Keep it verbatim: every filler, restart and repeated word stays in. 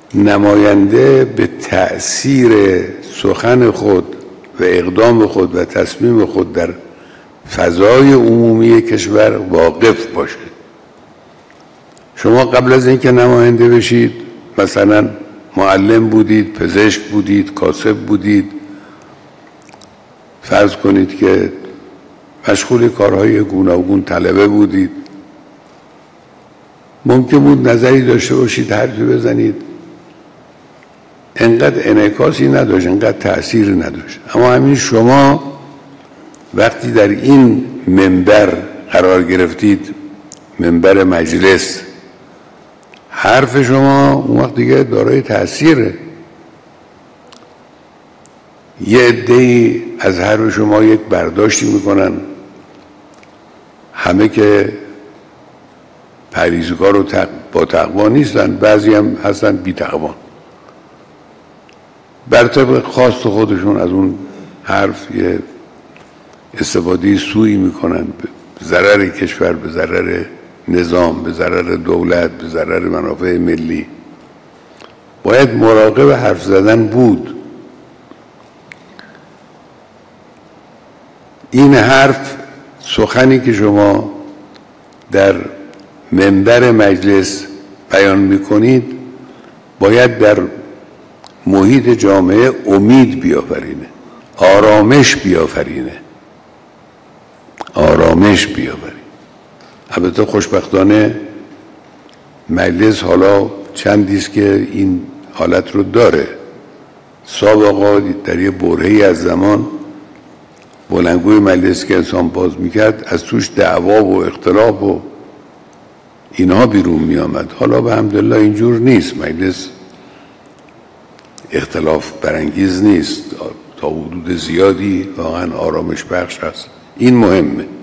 نماینده به تأثیر سخن خود و اقدام خود و تصمیم خود در فضای عمومی کشور واقف باشه. شما قبل از اینکه نماینده بشید مثلا معلم بودید، پزشک بودید، کاسب بودید، فرض کنید که مشغول کارهای گوناگون طلبه بودید، ممکن بود نظری داشته باشید، حرفی بزنید، انقدر انعکاسی نداشت، انقدر تأثیر نداشت. اما همین شما وقتی در این منبر قرار گرفتید، منبر مجلس، حرف شما اون وقت دیگه دارای تأثیره. یه عده‌ای از حرف شما یک برداشتی میکنن، همه که پرهیزگار و تق... با تقوا نیستن، بعضی هم هستن بی تقوا، بر طبق خواست خودشون از اون حرف یه استفاده سوئی میکنن به ضرر کشور، به ضرر نظام، به ضرر دولت، به ضرر منافع ملی. باید مراقب حرف زدن بود. این حرف، سخنی که شما در منبر مجلس بیان میکنید باید در محیط جامعه امید بیافرینه، آرامش بیافرینه، آرامش بیافرینه. البته خوشبختانه مجلس حالا چندیست که این حالت رو داره. سابقا در یه برهه‌ای از زمان بلندگوی مجلس که انسان باز میکرد از توش دعوا و اختلاف و اینها بیرون میامد. حالا به الحمدلله اینجور نیست، مجلس اختلاف برانگیز نیست، تا حدود زیادی واقعا آرامش بخش هست. این مهمه.